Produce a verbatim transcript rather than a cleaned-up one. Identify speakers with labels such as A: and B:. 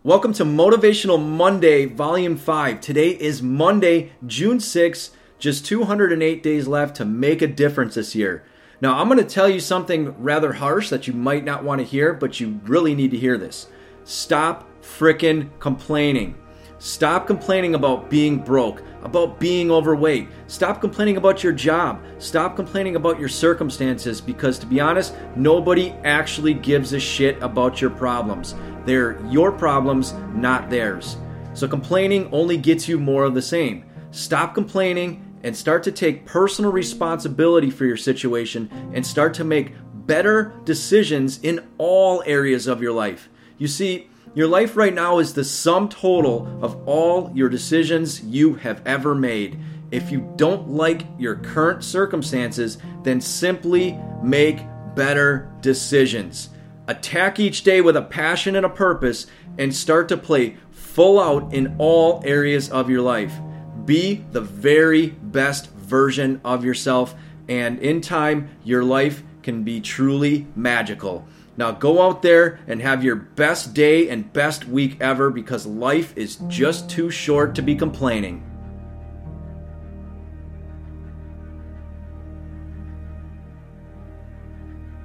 A: Welcome to Motivational Monday, Volume five. Today is Monday, June sixth, just two hundred eight days left to make a difference this year. Now, I'm going to tell you something rather harsh that you might not want to hear, but you really need to hear this. Stop frickin' complaining. Stop complaining about being broke, about being overweight. Stop complaining about your job. Stop complaining about your circumstances because, to be honest, nobody actually gives a shit about your problems. They're your problems, not theirs. So complaining only gets you more of the same. Stop complaining and start to take personal responsibility for your situation and start to make better decisions in all areas of your life. You see, your life right now is the sum total of all your decisions you have ever made. If you don't like your current circumstances, then simply make better decisions. Attack each day with a passion and a purpose and start to play full out in all areas of your life. Be the very best version of yourself, and in time, your life can be truly magical. Now go out there and have your best day and best week ever because life is just too short to be complaining.